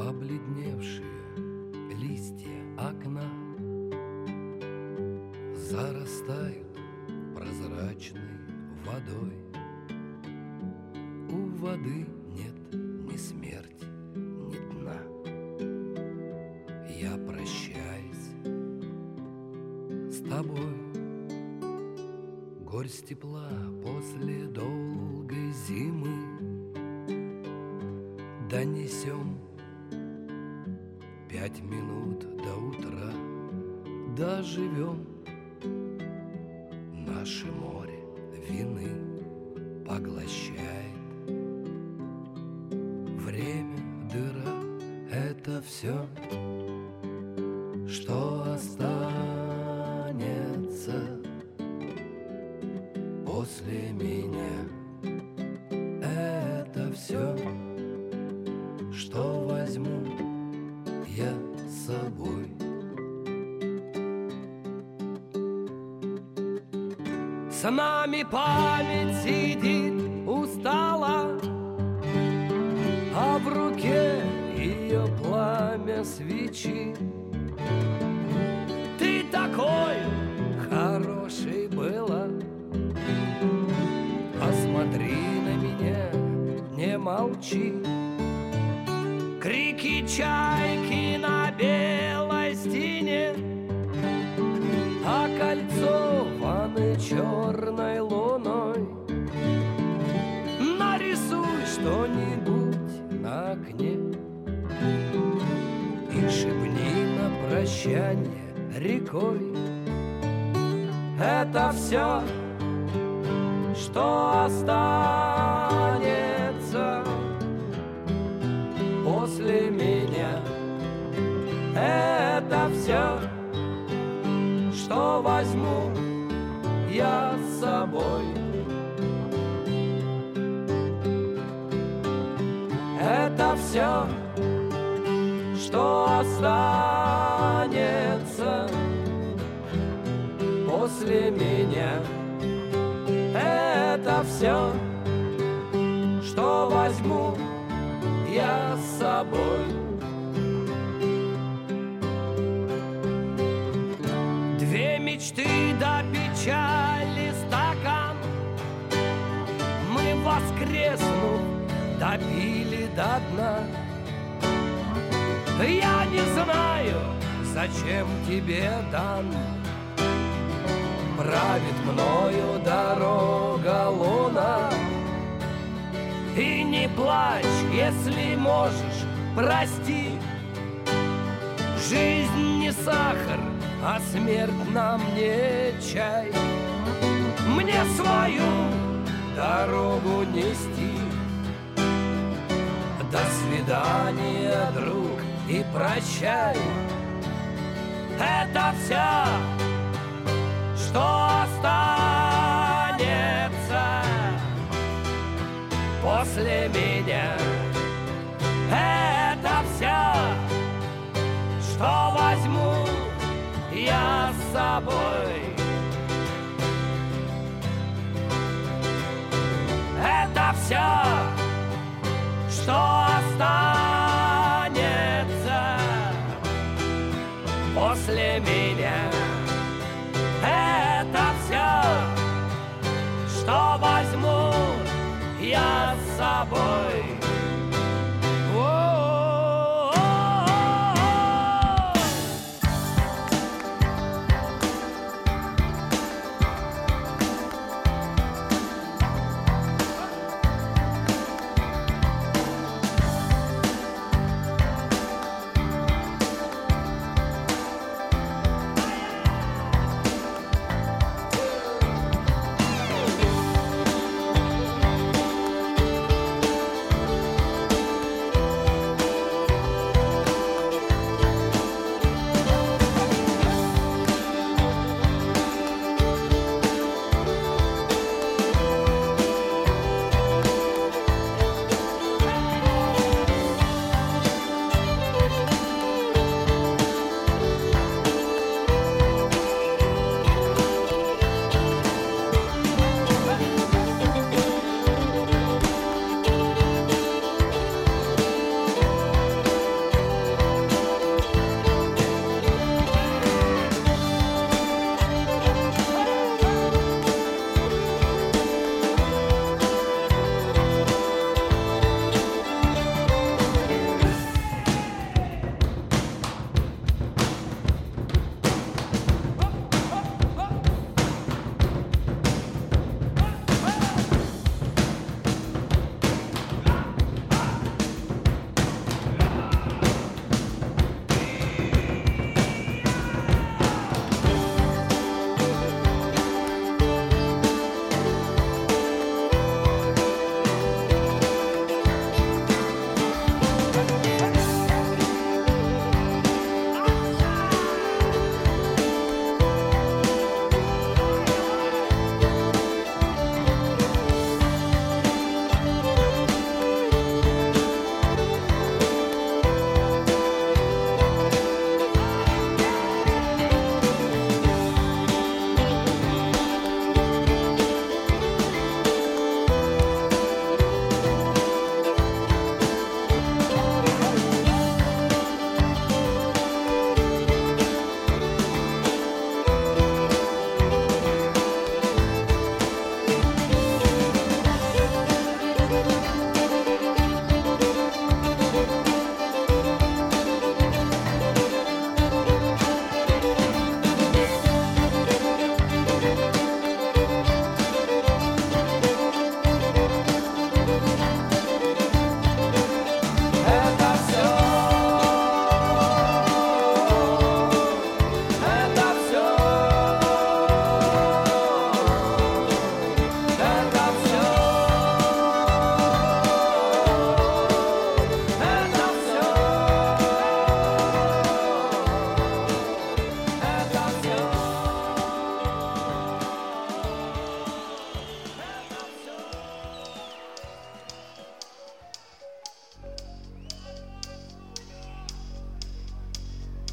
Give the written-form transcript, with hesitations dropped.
Побледневшие листья окна зарастают прозрачной водой. У воды нет ни смерти, ни дна. Я прощаюсь с тобой. Горсть тепла после долгой зимы донесем 5 минут до утра. Доживем. Наше море вины поглощает. Время, дыра — это все, что останется после меня. Это все, что возьму я с собой. С нами память сидит устала, а в руке ее пламя свечи. Ты такой хороший была, посмотри на меня, не молчи. Крики чайки на белой стене, а кольцо ваны черной луной. Нарисуй что-нибудь на окне и шепни на прощанье рекой. Это все, что останется после меня. Это все, что возьму я с собой. Это все, что останется после меня. Это все, что возьму я с собой. Две мечты до печали стакан мы, воскреснув, допили до дна. Я не знаю, зачем тебе дан. Правит мною дорога луна. И не плачь, если можешь, прости. Жизнь не сахар, а смерть нам не чай. Мне свою дорогу нести. До свидания, друг, и прощай. Это все, что осталось